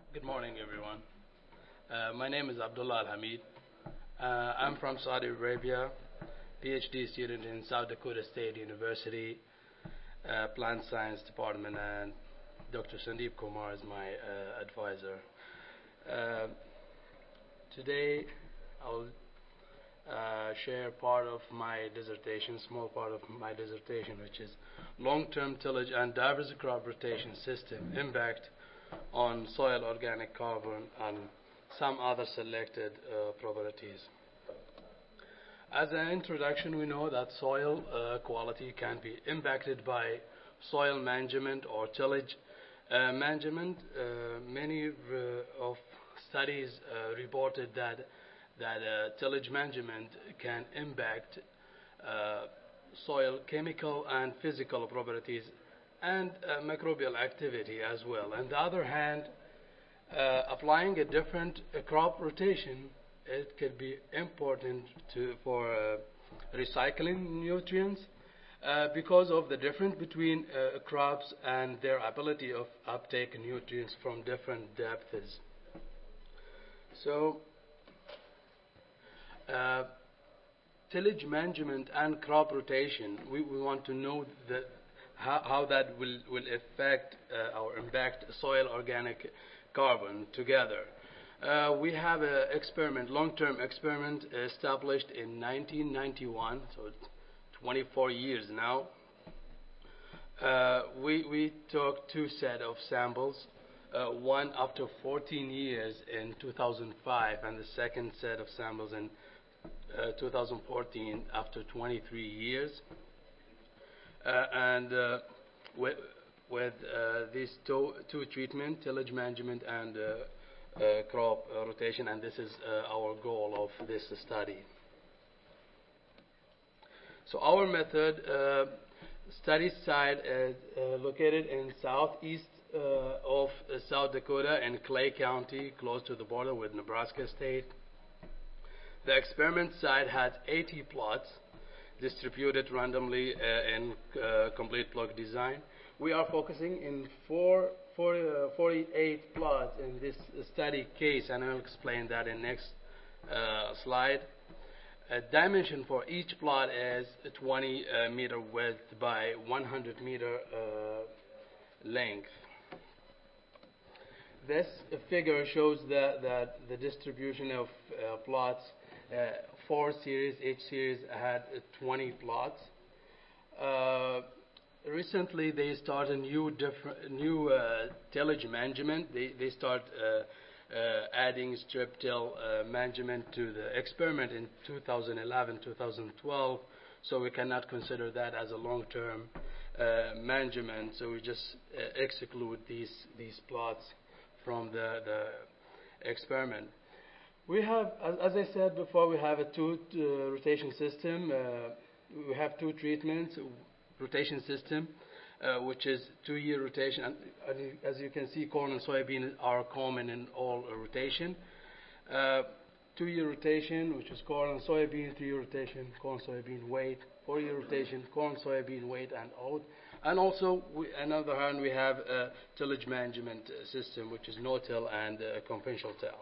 Good morning, everyone. My name is Abdullah Al-Hamid. I'm from Saudi Arabia, PhD student in South Dakota State University, Plant Science Department, and Dr. Sandeep Kumar is my advisor. Uh, Today, I'll share part of my dissertation, small part of my dissertation, which is long-term tillage and diverse crop rotation system impact on soil organic carbon and some other selected properties. As an introduction, we know that soil quality can be impacted by soil management or tillage management. Many of studies reported that tillage management can impact soil chemical and physical properties and microbial activity as well. On the other hand, applying a different crop rotation, it could be important for recycling nutrients because of the difference between crops and their ability of uptake nutrients from different depths. So, uh, tillage management and crop rotation, we want to know that how that will affect or impact soil organic carbon together. We have an experiment, long-term experiment established in 1991, so it's 24 years now. We took two set of samples, one after 14 years in 2005, and the second set of samples in 2014 after 23 years. And with these two treatment, tillage management and crop rotation, and this is our goal of this study. So our method, study site is located in southeast of South Dakota in Clay County, close to the border with Nebraska State. The experiment site has 80 plots distributed randomly in complete block design. We are focusing in 48 plots in this study case, and I'll explain that in next slide. A dimension for each plot is 20 meter width by 100 meter length. This figure shows that the distribution of plots. 4 series, each series had 20 plots. Recently, they started new tillage management. They start adding strip till management to the experiment in 2011, 2012. So we cannot consider that as a long-term management. So we just exclude these plots from the experiment. We have, as I said before, we have a two rotation system. We have two treatments, rotation system, which is 2-year rotation. And as you can see, corn and soybean are common in all rotation. 2-year rotation, which is corn and soybean. 3-year rotation, corn, soybean, wheat. 4-year rotation, corn, soybean, wheat, and oat. And also, on the other hand, we have a tillage management system, which is no-till and conventional till.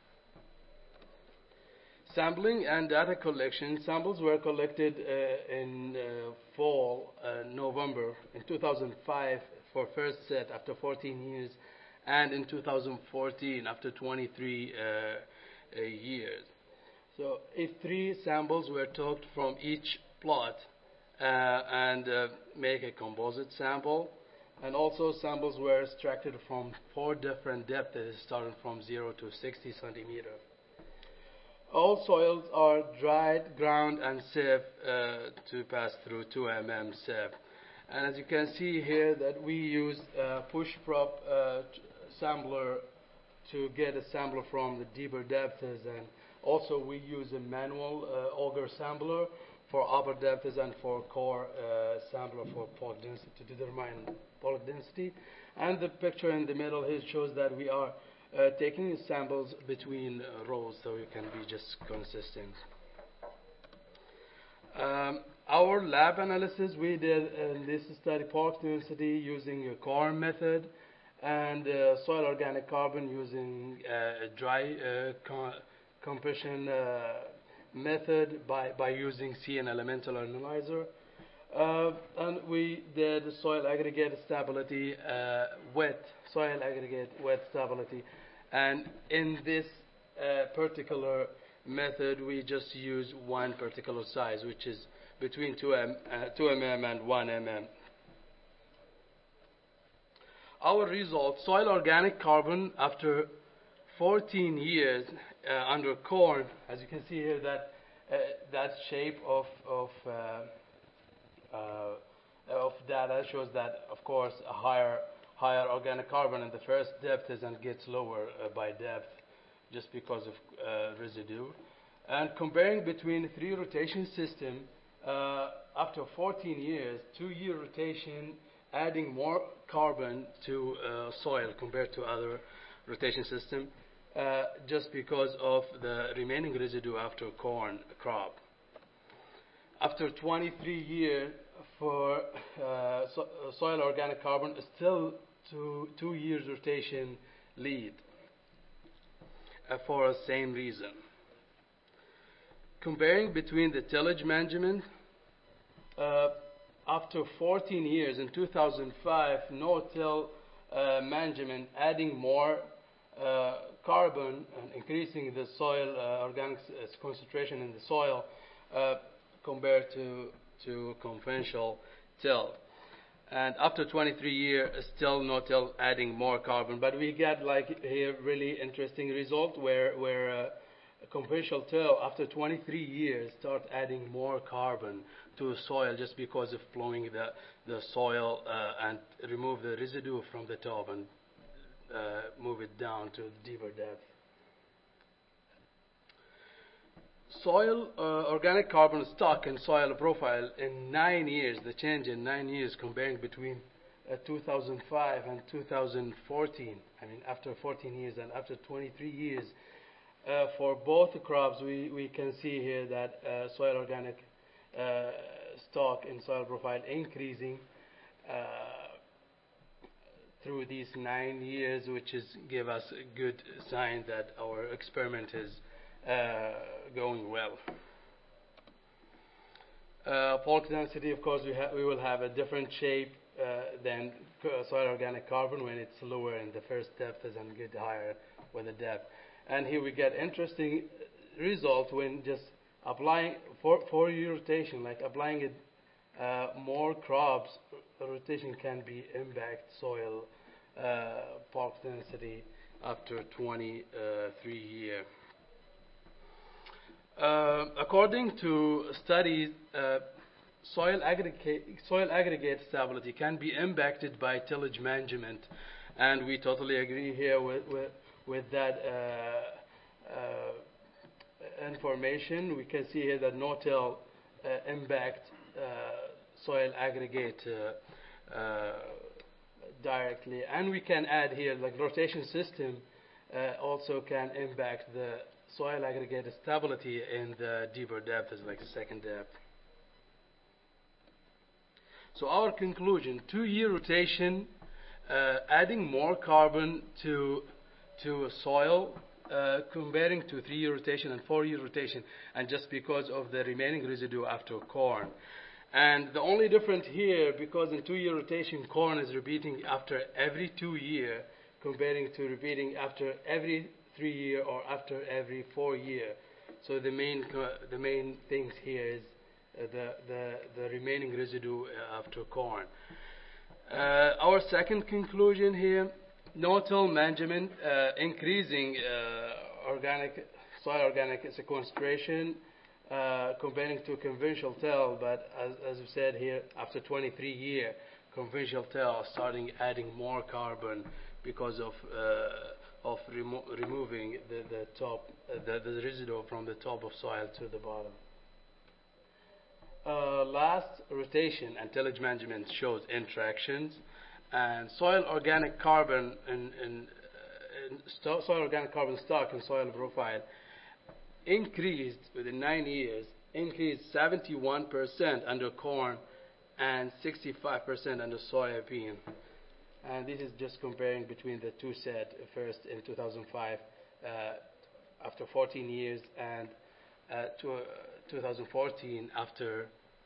Sampling and data collection. Samples were collected in fall, November in 2005 for first set after 14 years, and in 2014 after 23 years. So if 3 samples were took from each plot and make a composite sample, and also samples were extracted from 4 different depths starting from 0 to 60 centimeter. All soils are dried, ground, and sieved to pass through 2 mm sieve. And as you can see here, that we use push prop sampler to get a sampler from the deeper depths, and also we use a manual auger sampler for upper depths and for core sampler for pollen density to determine pollen density. And the picture in the middle here shows that we are taking samples between rows so you can be just consistent. Our lab analysis we did in this study, Park University, using a core method and soil organic carbon using dry compression method by using CN elemental analyzer. And we did soil aggregate stability, wet soil aggregate wet stability, and in this particular method we just use one particular size, which is between 2 mm and 1 mm. Our result: soil organic carbon after 14 years under corn. As you can see here, that shape of data shows that, of course, a higher organic carbon in the first depth and gets lower by depth just because of residue. And comparing between 3 rotation system, after 14 years, 2-year rotation adding more carbon to soil compared to other rotation system, just because of the remaining residue after corn crop. After 23 years, for soil organic carbon, still 2 years rotation lead for the same reason. Comparing between the tillage management, after 14 years in 2005, no-till management adding more carbon and increasing the soil organic concentration in the soil compared to conventional till. And after 23 years, still no-till adding more carbon. But we get like here really interesting result where conventional till after 23 years start adding more carbon to soil just because of flowing the soil and remove the residue from the top and move it down to deeper depth. Soil organic carbon stock and soil profile in 9 years, the change in 9 years comparing between 2005 and 2014, I mean after 14 years and after 23 years, for both crops we can see here that soil organic stock and soil profile increasing through these 9 years, which is give us a good sign that our experiment is going well. Bulk density, of course, we will have a different shape than soil organic carbon when it's lower in the first depth and get higher with the depth. And here we get interesting result when just applying 4-year rotation, like applying it more crops, the rotation can be impact soil bulk density after 23 years. According to studies, soil aggregate stability can be impacted by tillage management, and we totally agree here with that information. We can see here that no-till impact soil aggregate directly, and we can add here like rotation system also can impact the soil aggregate stability in the deeper depth, is like the second depth. So our conclusion: 2-year rotation adding more carbon to soil comparing to 3-year rotation and 4-year rotation, and just because of the remaining residue after corn. And the only difference here, because in 2-year rotation corn is repeating after every 2 years comparing to repeating after every 3 years or after every 4 years. So the main things here is the remaining residue after corn. Our second conclusion here: no-till management increasing soil organic sequestration comparing to conventional till, but as we said here, after 23 years, conventional till starting adding more carbon because of removing the residue from the top of soil to the bottom. Last, rotation and tillage management shows interactions, and soil organic carbon soil organic carbon stock and soil profile increased within 9 years, increased 71% under corn and 65% under soybean. And this is just comparing between the two sets, first in 2005, after 14 years, and 2014 after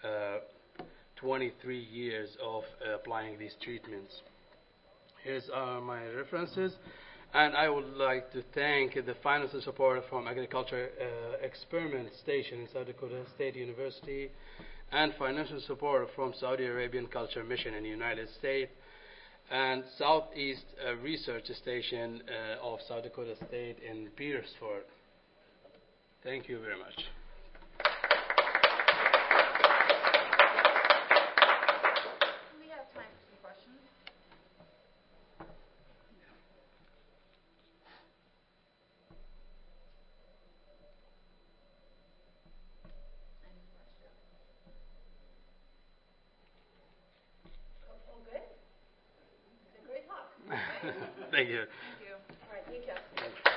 23 years of applying these treatments. Here's my references. And I would like to thank the financial support from Agriculture Experiment Station in South Dakota State University, and financial support from Saudi Arabian Culture Mission in the United States, and Southeast Research Station of South Dakota State in Petersford. Thank you very much. We have time for some questions. Any questions? All good? It's a great talk. Thank you. Thank you. All right, thank you.